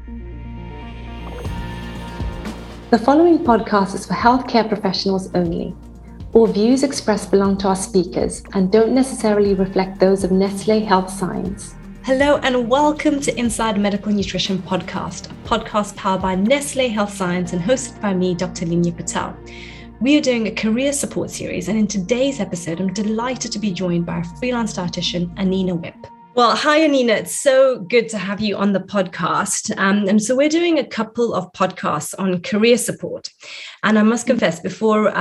The following podcast is for healthcare professionals only. All views expressed belong to our speakers and don't necessarily reflect those of Nestlé Health Science. Hello and welcome to Inside Medical Nutrition Podcast, a podcast powered by Nestlé Health Science and hosted by me, Dr. Linya Patel. We are doing a career support series, and in today's episode, I'm delighted to be joined by a freelance dietitian, Anina Whip. Well, hi, Anina. It's so good to have you on the podcast. And so we're doing a couple of podcasts on career support. And I must confess, before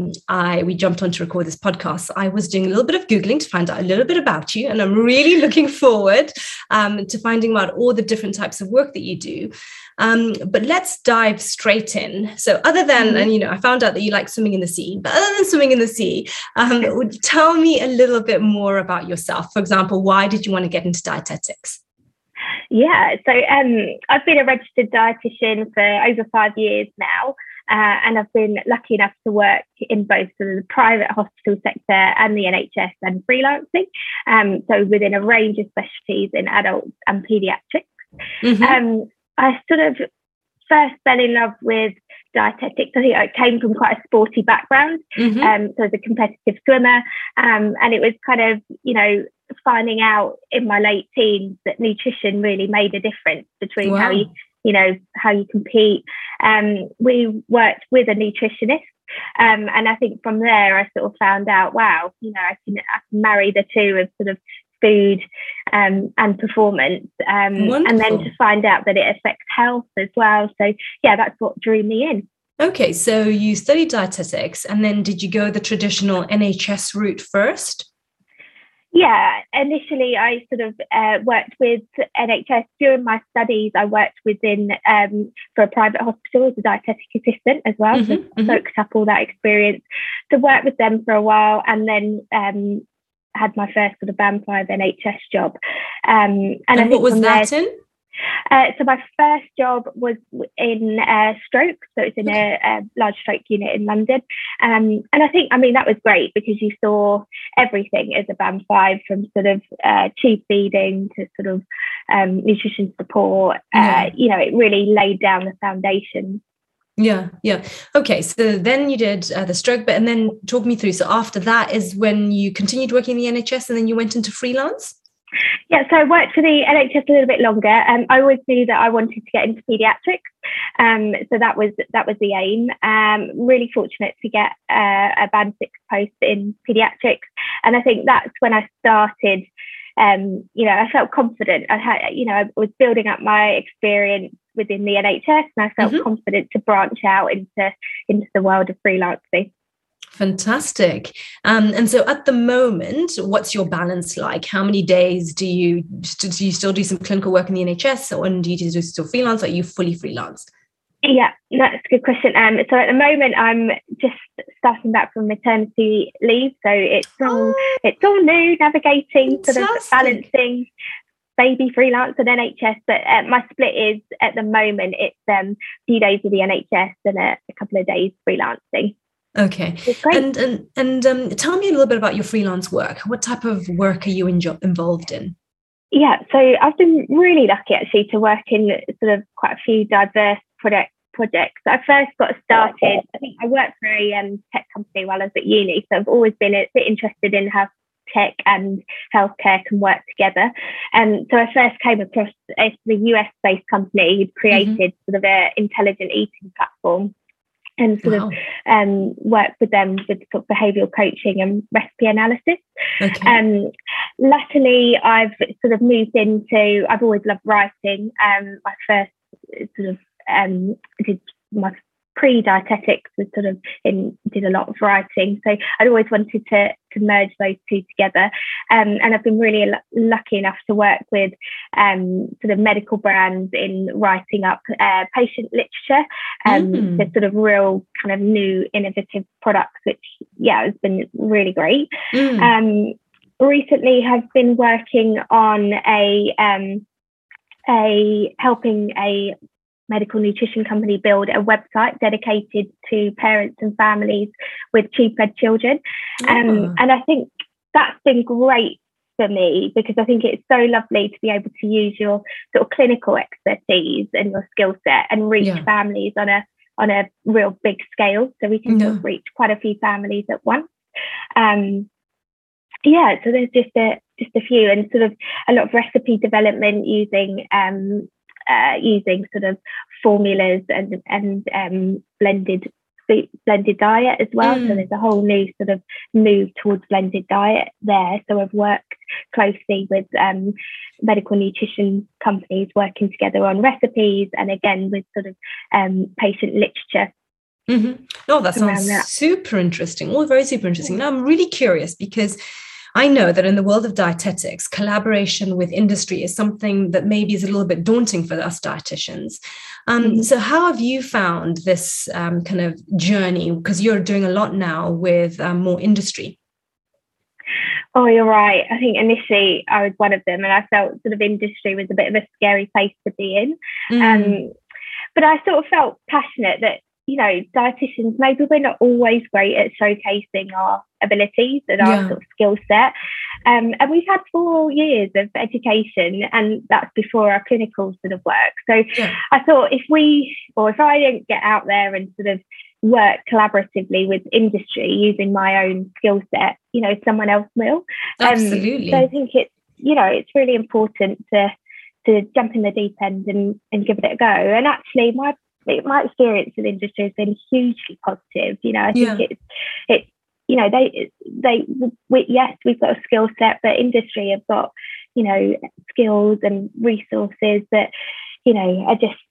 we jumped on to record this podcast, I was doing a little bit of Googling to find out a little bit about you. And I'm really looking forward to finding out all the different types of work that you do. But let's dive straight in. So other than, and I found out that you like swimming in the sea, but other than swimming in the sea, tell me a little bit more about yourself. For example, why did you want to get into dietetics? Yeah, so I've been a registered dietitian for over 5 years now, and I've been lucky enough to work in both sort of the private hospital sector and the NHS and freelancing, so within a range of specialties in adults and paediatrics. Mm-hmm. I sort of first fell in love with dietetics. I think I came from quite a sporty background, so I was a competitive swimmer, and it was kind of, finding out in my late teens that nutrition really made a difference between how you compete. We worked with a nutritionist, and I think from there I sort of found out, wow, I can marry the two of sort of food and performance, and then to find out that it affects health as well. So yeah, that's what drew me in. Okay, so you studied dietetics, and then did you go the traditional NHS route first? Yeah, initially I sort of worked with NHS during my studies. I worked within for a private hospital as a dietetic assistant as well, so soaked up all that experience. So worked with them for a while, and then had my first sort of Band 5 NHS job. And I think what was that in? So my first job was in stroke, so it's in a large stroke unit in London, and I think, that was great because you saw everything as a Band 5, from sort of tube feeding to sort of nutrition support. It really laid down the foundation. Yeah. Okay, so then you did the stroke bit, and then talk me through. So after that is when you continued working in the NHS, and then you went into freelance? Yeah, so I worked for the NHS a little bit longer. I always knew that I wanted to get into paediatrics, so that was the aim. Really fortunate to get a Band 6 post in paediatrics, and I think that's when I started. I felt confident. I was building up my experience within the NHS, and I felt confident to branch out into the world of freelancing. Fantastic. And so at the moment, what's your balance like? How many days do you still do some clinical work in the NHS, or do you do still freelance? Or are you fully freelanced? Yeah, that's a good question. So at the moment, I'm just starting back from maternity leave, so it's all new, navigating, sort of balancing baby, freelance and NHS. But my split is, at the moment, it's a few days with the NHS and a couple of days freelancing. Okay. And tell me a little bit about your freelance work. What type of work are you involved in? Yeah, so I've been really lucky actually to work in sort of quite a few diverse projects. I first got started, I think I worked for a tech company while I was at uni, so I've always been a bit interested in how tech and healthcare can work together. So I first came across the US-based company who'd created sort of an intelligent eating platform, and sort of work with them with sort of behavioural coaching and recipe analysis. Okay. Latterly, I've sort of moved into, I've always loved writing. My first sort of did my pre-dietetics was sort of did a lot of writing, so I'd always wanted to merge those two together, and I've been really lucky enough to work with sort of medical brands in writing up patient literature, so sort of real kind of new innovative products, which has been really great. Recently have been working on helping a medical nutrition company build a website dedicated to parents and families with tube-fed children. And I think that's been great for me, because I think it's so lovely to be able to use your sort of clinical expertise and your skill set and reach families on a real big scale. So we can sort of reach quite a few families at once. So there's just a few, and sort of a lot of recipe development using sort of formulas and blended diet as well. So there's a whole new sort of move towards blended diet there. So I've worked closely with medical nutrition companies working together on recipes, and again with sort of patient literature. Oh, that sounds super interesting. All very super interesting. Now I'm really curious, because I know that in the world of dietetics, collaboration with industry is something that maybe is a little bit daunting for us dietitians. So how have you found this kind of journey? Because you're doing a lot now with more industry. Oh, you're right. I think initially I was one of them, and I felt sort of industry was a bit of a scary place to be in. But I sort of felt passionate that, you know, dietitians, maybe we're not always great at showcasing our abilities and our sort of skill set. And we've had 4 years of education, and that's before our clinical sort of work. So I thought if I don't get out there and sort of work collaboratively with industry using my own skill set, you know, someone else will. Absolutely. So I think it's really important to jump in the deep end and give it a go. And actually my experience with industry has been hugely positive. You know, I think it's you know, we've got a skill set, but industry have got, you know, skills and resources that, you know, are just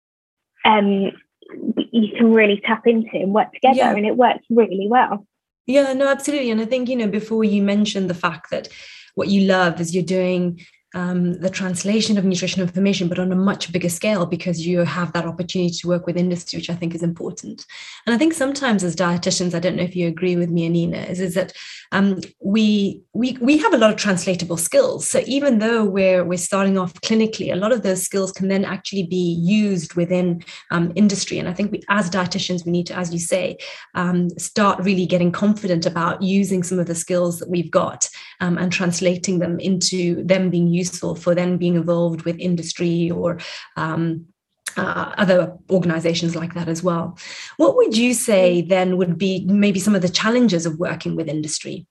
you can really tap into and work together, and it works really well. Yeah, no, absolutely. And I think, you know, before you mentioned the fact that what you love is you're doing the translation of nutrition information, but on a much bigger scale, because you have that opportunity to work with industry, which I think is important. And I think sometimes as dietitians, I don't know if you agree with me, Anina, is that we have a lot of translatable skills. So even though we're starting off clinically, a lot of those skills can then actually be used within industry. And I think as dietitians, we need to, as you say, start really getting confident about using some of the skills that we've got and translating them into them being useful for then being involved with industry or other organizations like that as well. What would you say then would be maybe some of the challenges of working with industry?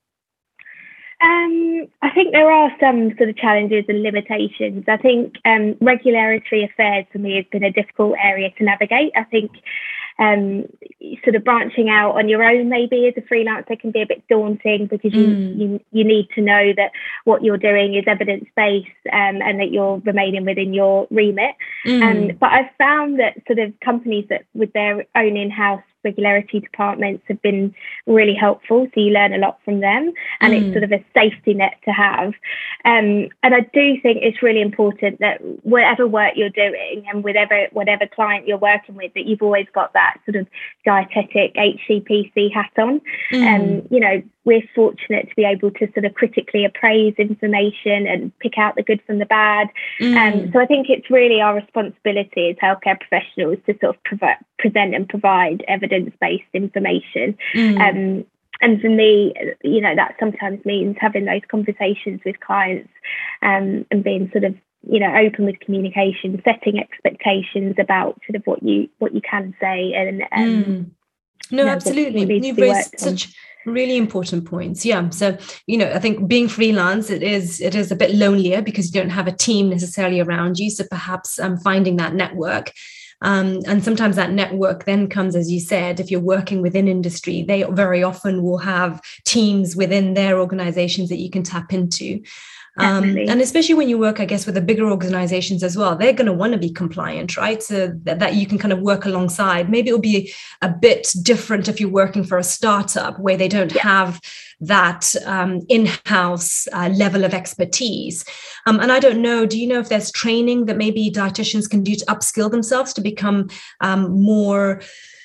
I think there are some sort of challenges and limitations. I think regulatory affairs for me has been a difficult area to navigate. I think sort of branching out on your own maybe as a freelancer can be a bit daunting, because you need to know that what you're doing is evidence-based and that you're remaining within your remit. But I've found that sort of companies that with their own in-house regulatory departments have been really helpful, so you learn a lot from them, and it's sort of a safety net to have. And I do think it's really important that whatever work you're doing and whatever client you're working with, that you've always got that sort of dietetic HCPC hat on. You know, we're fortunate to be able to sort of critically appraise information and pick out the good from the bad. So I think it's really our responsibility as healthcare professionals to sort of present and provide evidence-based information. And for me, you know, that sometimes means having those conversations with clients and being sort of, you know, open with communication, setting expectations about sort of what you can say. And no, absolutely. You've raised such really important points. Yeah. So, you know, I think being freelance, it is a bit lonelier because you don't have a team necessarily around you. So perhaps finding that network. And sometimes that network then comes, as you said, if you're working within industry, they very often will have teams within their organizations that you can tap into. And especially when you work, I guess, with the bigger organizations as well, they're going to want to be compliant, right? So that you can kind of work alongside. Maybe it'll be a bit different if you're working for a startup where they don't have that in-house level of expertise. And I don't know, do you know if there's training that maybe dietitians can do to upskill themselves to become more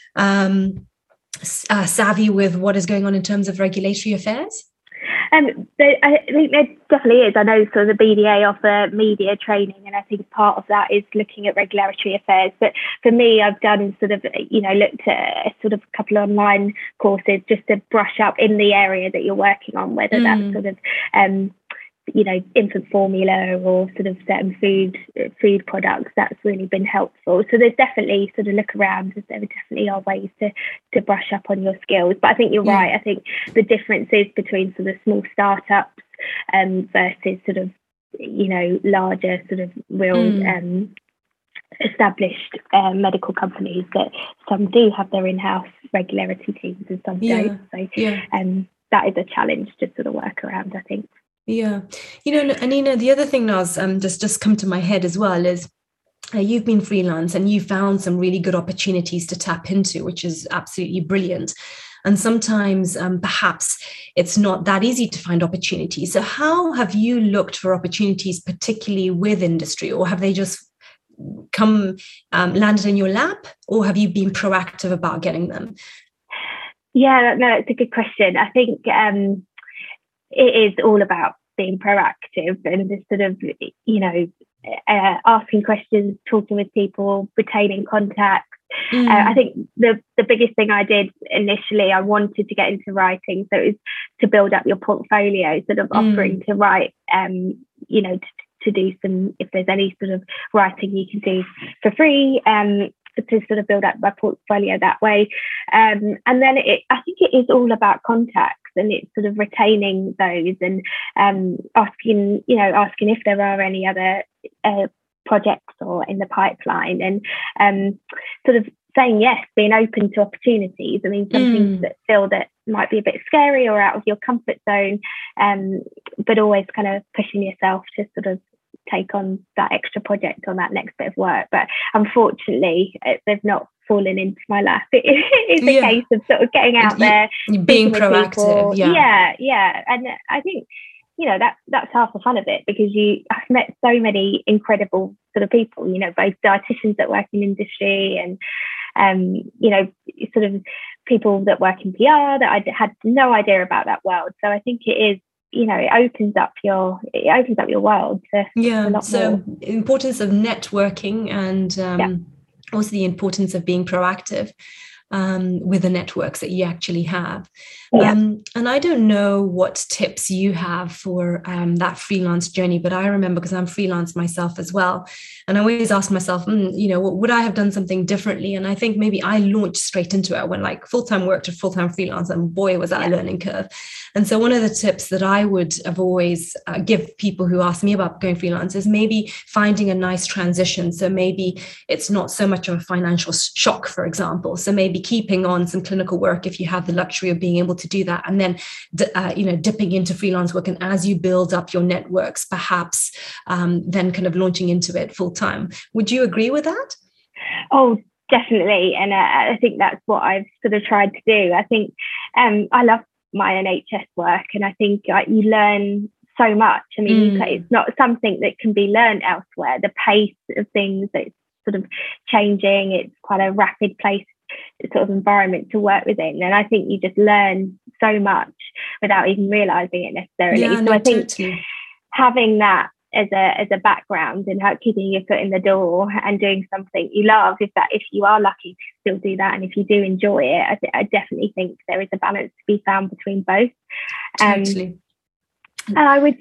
savvy with what is going on in terms of regulatory affairs? I think there definitely is. I know sort of the BDA offer media training, and I think part of that is looking at regulatory affairs. But for me, I've done sort of, you know, looked at sort of a couple of online courses just to brush up in the area that you're working on, whether that's sort of infant formula or sort of certain food products, that's really been helpful. So there's definitely sort of look around, there definitely are ways to brush up on your skills. But I think you're right. I think the differences between sort of small startups versus sort of, larger sort of real established medical companies, that some do have their in-house regularity teams and some don't. So that is a challenge to sort of work around, I think. Yeah. Anina, the other thing now just come to my head as well is you've been freelance and you found some really good opportunities to tap into, which is absolutely brilliant. And sometimes perhaps it's not that easy to find opportunities. So how have you looked for opportunities, particularly with industry, or have they just come landed in your lap, or have you been proactive about getting them? Yeah, no, it's a good question. I think it is all about being proactive and just sort of, asking questions, talking with people, retaining contacts. I think the biggest thing I did initially, I wanted to get into writing, so it was to build up your portfolio, sort of offering to write, to do some, if there's any sort of writing you can do for free, to sort of build up my portfolio that way. And then I think it is all about contacts, and it's sort of retaining those and asking if there are any other projects or in the pipeline, and sort of saying yes, being open to opportunities. I mean, some things that feel that might be a bit scary or out of your comfort zone, but always kind of pushing yourself to sort of take on that extra project on that next bit of work. But unfortunately, they've not fallen into my lap. It's a case of sort of getting out there, being proactive. Yeah. And I think, that's half the fun of it, because I've met so many incredible sort of people, both dietitians that work in industry and, sort of people that work in PR that I had no idea about that world. So I think it is, it opens up your world to a lot more. Importance of networking and also the importance of being proactive with the networks that you actually have. And I don't know what tips you have for that freelance journey, but I remember, because I'm freelance myself as well, and I always ask myself, would I have done something differently? And I think maybe I launched straight into it. I went like full-time work to full-time freelance, and boy, was that a learning curve. And so one of the tips that I would have always give people who ask me about going freelance is maybe finding a nice transition. So maybe it's not so much of a financial shock, for example. So maybe keeping on some clinical work if you have the luxury of being able to do that, and then dipping into freelance work, and as you build up your networks, perhaps then kind of launching into it full time. Would you agree with that? Oh, definitely. And I think that's what I've sort of tried to do. I think I love my NHS work, and I think you learn so much. I mean, it's not something that can be learned elsewhere. The pace of things, it's sort of changing. It's quite a rapid place, sort of environment to work within, and I think you just learn so much without even realizing it necessarily. I think having that as a background and keeping your foot in the door and doing something you love, if you are lucky to still do that, and if you do enjoy it, I definitely think there is a balance to be found between both. Totally. And I would,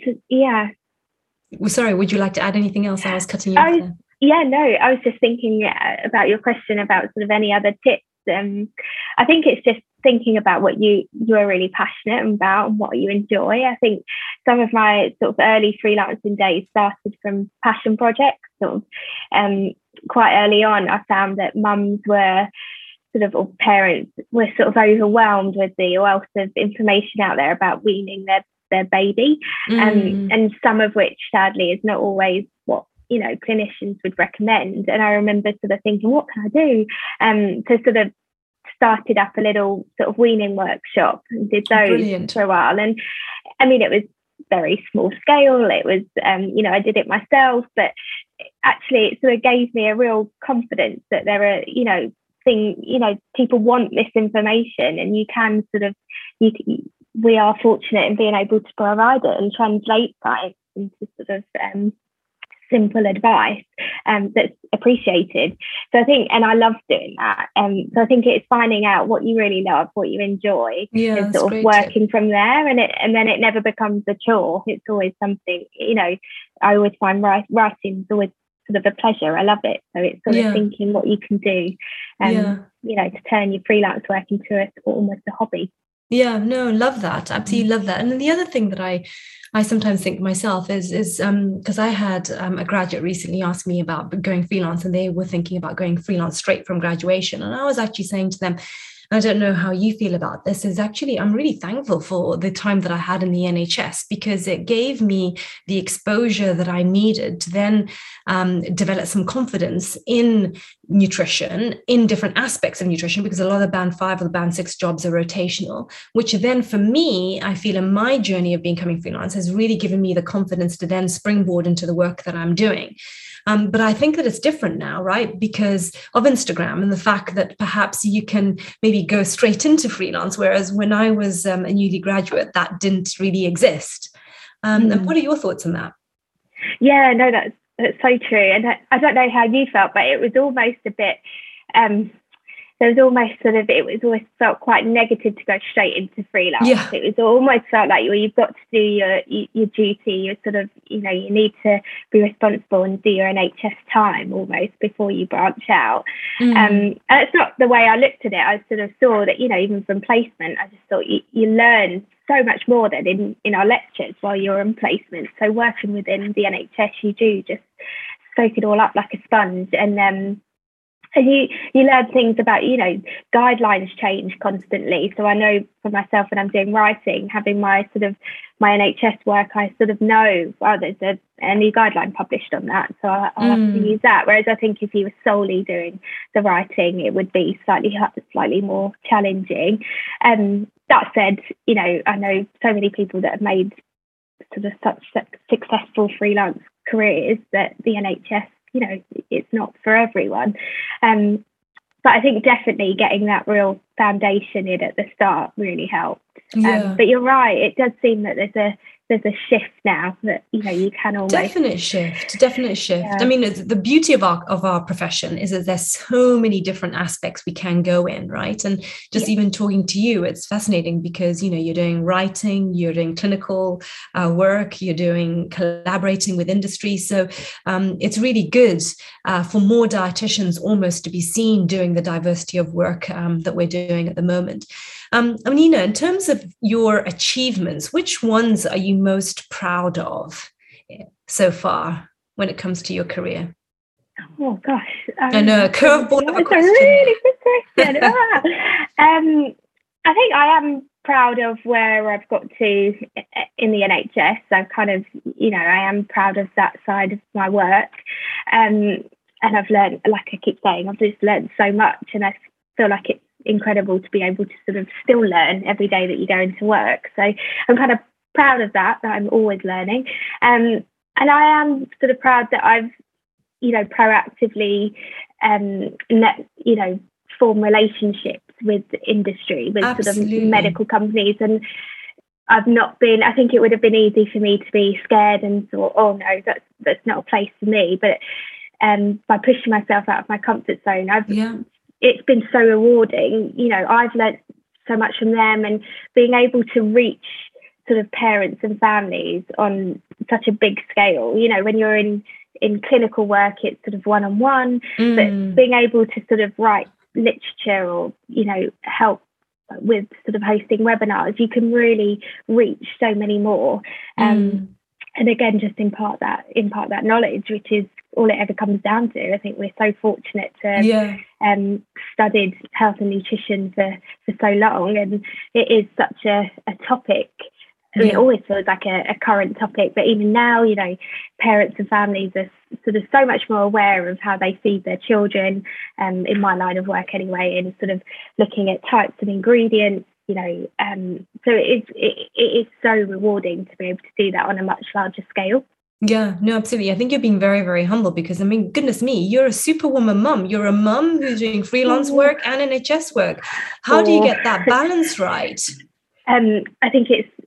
Well, sorry, would you like to add anything else? I was cutting you off there. Yeah, no, I was just thinking about your question about sort of any other tips. I think it's just thinking about what you are really passionate about and what you enjoy. I think some of my sort of early freelancing days started from passion projects. Sort of quite early on, I found that mums were or parents were sort of overwhelmed with the wealth of information out there about weaning their baby, and some of which sadly is not always what clinicians would recommend. And I remember sort of thinking, what can I do? To sort of started up a little sort of weaning workshop and did those Brilliant. For a while. And I mean, it was very small scale. It was, I did it myself, but actually it sort of gave me a real confidence that there are, people want this information, and you can sort of, we are fortunate in being able to provide it and translate science into sort of simple advice. that's appreciated. So I think, and I love doing that. So I think it's finding out what you really love, what you enjoy, and sort of working from there. And then it never becomes a chore. It's always something, you know. I always find writing is always sort of a pleasure. I love it. So it's sort of thinking what you can do, you know, to turn your freelance work into almost a hobby. Yeah, no, love that. Absolutely love that. And then the other thing that I sometimes think myself is because I had a graduate recently ask me about going freelance, and they were thinking about going freelance straight from graduation. And I was actually saying to them, I don't know how you feel about this, is actually I'm really thankful for the time that I had in the NHS, because it gave me the exposure that I needed to then develop some confidence in nutrition, in different aspects of nutrition, because a lot of the band 5 or the band 6 jobs are rotational, which then for me, I feel in my journey of becoming freelance has really given me the confidence to then springboard into the work that I'm doing. But I think that it's different now, right? Because of Instagram and the fact that perhaps you can maybe go straight into freelance, whereas when I was a newly graduate, that didn't really exist. And what are your thoughts on that? Yeah, no, that's so true. And I don't know how you felt, but it was almost a bit, there was almost sort of, it was always felt quite negative to go straight into freelance. Yeah. It was almost felt like, well, you've got to do your duty. You're sort of, you know, you need to be responsible and do your NHS time almost before you branch out. And it's not the way I looked at it. I sort of saw that, you know, even from placement, I just thought you learn so much more than in our lectures while you're in placement. So working within the NHS, you do just soak it all up like a sponge. And you learn things about, you know, guidelines change constantly. So I know for myself when I'm doing writing, having my NHS work, I sort of know, well, there's a new guideline published on that, so I'll have to use that. Whereas I think if you were solely doing the writing, it would be slightly more challenging. That said, you know, I know so many people that have made sort of such successful freelance careers that the NHS, you know, it's not for everyone. But I think definitely getting that real foundation in at the start really helped. But you're right, it does seem that there's a shift now that, you know, you can almost definite shift. Yeah. I mean, the beauty of our profession is that there's so many different aspects we can go in, right? And just even talking to you, it's fascinating because, you know, you're doing writing, you're doing clinical work, you're doing collaborating with industry. So it's really good for more dietitians almost to be seen doing the diversity of work that we're doing at the moment. I mean, Nina, in terms of your achievements, which ones are you most proud of so far when it comes to your career? Oh gosh, I know, a curveball of a question. It's a really good question. I think I am proud of where I've got to in the NHS. I've kind of, you know, I am proud of that side of my work, and I've learned, like I keep saying, I've just learned so much, and I feel like it's incredible to be able to sort of still learn every day that you go into work. So I'm kind of proud of that I'm always learning. And I am sort of proud that I've, you know, proactively, you know, form relationships with industry, with Absolutely. Sort of medical companies. And I've not been, I think it would have been easy for me to be scared and thought, oh no, that's not a place for me. But by pushing myself out of my comfort zone, it's been so rewarding. You know, I've learned so much from them, and being able to reach sort of parents and families on such a big scale. You know, when you're in clinical work, it's sort of one-on-one, but being able to sort of write literature or, you know, help with sort of hosting webinars, you can really reach so many more. And again, just impart that knowledge, which is all it ever comes down to. I think we're so fortunate to have studied health and nutrition for so long, and it is such a topic. I mean, it always feels like a current topic, but even now, you know, parents and families are sort of so much more aware of how they feed their children, in my line of work anyway, and sort of looking at types of ingredients, you know, so it is so rewarding to be able to do that on a much larger scale. Yeah, no, absolutely. I think you're being very, very humble because, I mean, goodness me, you're a superwoman mum. You're a mum who's doing freelance work and NHS work. How do you get that balance right? I think it's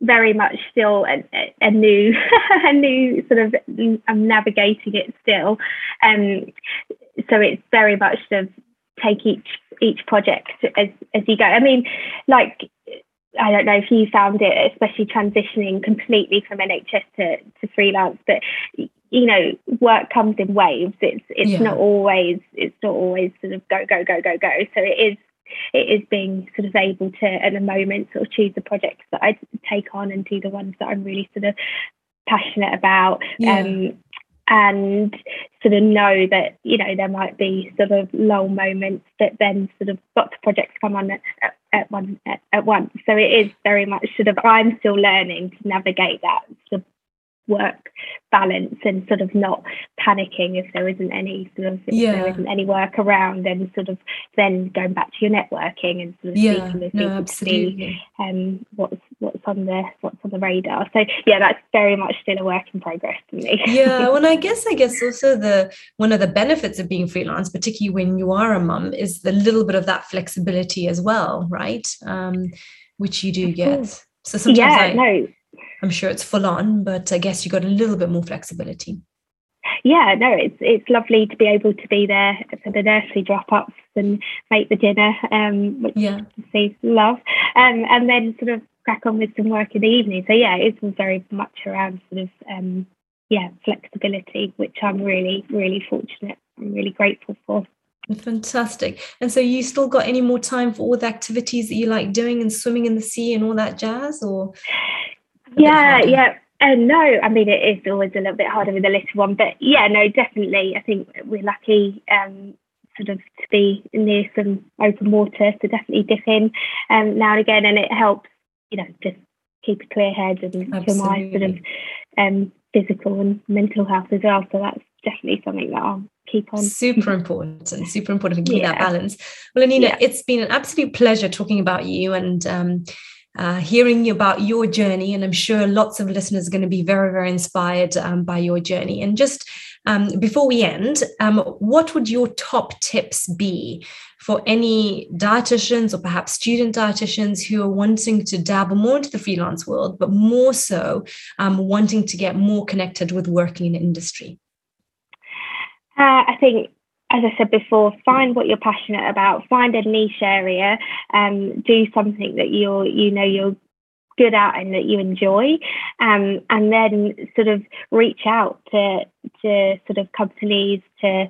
very much still a new a new sort of, I'm navigating it still. So it's very much sort of take each project as you go. I mean, like, I don't know if you found it, especially transitioning completely from NHS to freelance, but you know, work comes in waves. It's not always sort of go. So it is being sort of able to, at the moment, sort of choose the projects that I take on and do the ones that I'm really sort of passionate about. And sort of know that, you know, there might be sort of lull moments, but then sort of lots of projects come on at once. So it is very much sort of, I'm still learning to navigate that sort of work balance and sort of not panicking if there isn't any sort of there isn't any work around, and sort of then going back to your networking and sort of speaking with people to see what's on the radar. So that's very much still a work in progress for me. Well, I guess also one of the benefits of being freelance, particularly when you are a mum, is the little bit of that flexibility as well, right? Which you do get. So sometimes I'm sure it's full on, but I guess you got a little bit more flexibility. It's lovely to be able to be there for the nursery drop-ups and make the dinner, which I love, and then sort of crack on with some work in the evening. So it's very much around sort of flexibility, which I'm really, really fortunate. I'm really grateful for. Fantastic. And so you still got any more time for all the activities that you like doing and swimming in the sea and all that jazz, or? No, I mean, it is always a little bit harder with the little one, but definitely. I think we're lucky sort of to be near some open water, so definitely dip in now and again, and it helps, you know, just keep a clear head and for my sort of physical and mental health as well. So that's definitely something that I'll keep on. Super important to give you that balance. Well, Anina, it's been an absolute pleasure talking about you and hearing about your journey, and I'm sure lots of listeners are going to be very, very inspired by your journey. And just before we end, what would your top tips be for any dietitians or perhaps student dietitians who are wanting to dabble more into the freelance world, but more so wanting to get more connected with working in industry? I think, as I said before, find what you're passionate about, find a niche area, do something that you're good at and that you enjoy, and then sort of reach out to sort of companies to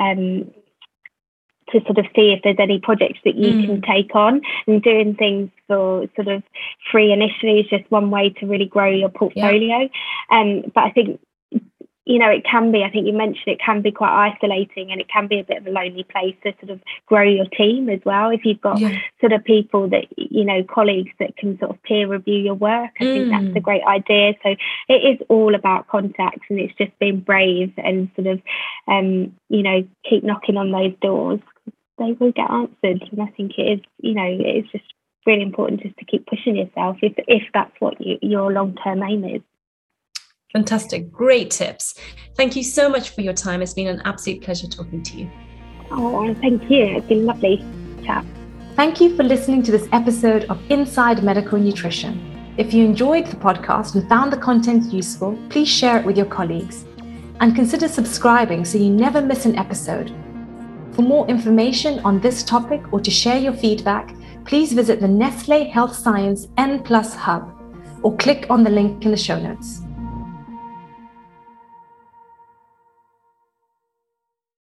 sort of see if there's any projects that you can take on. And doing things for sort of free initially is just one way to really grow your portfolio. But I think, you know, it can be, I think you mentioned, it can be quite isolating, and it can be a bit of a lonely place to sort of grow your team as well. If you've got sort of people that, you know, colleagues that can sort of peer review your work, I think that's a great idea. So it is all about contacts, and it's just being brave and sort of, you know, keep knocking on those doors. They will get answered. And I think it is, you know, it is just really important just to keep pushing yourself if that's what your long-term aim is. Fantastic. Great tips. Thank you so much for your time. It's been an absolute pleasure talking to you. Oh, thank you. It's been lovely chat. Thank you for listening to this episode of Inside Medical Nutrition. If you enjoyed the podcast and found the content useful, please share it with your colleagues. And consider subscribing so you never miss an episode. For more information on this topic or to share your feedback, please visit the Nestlé Health Science N+ Hub or click on the link in the show notes.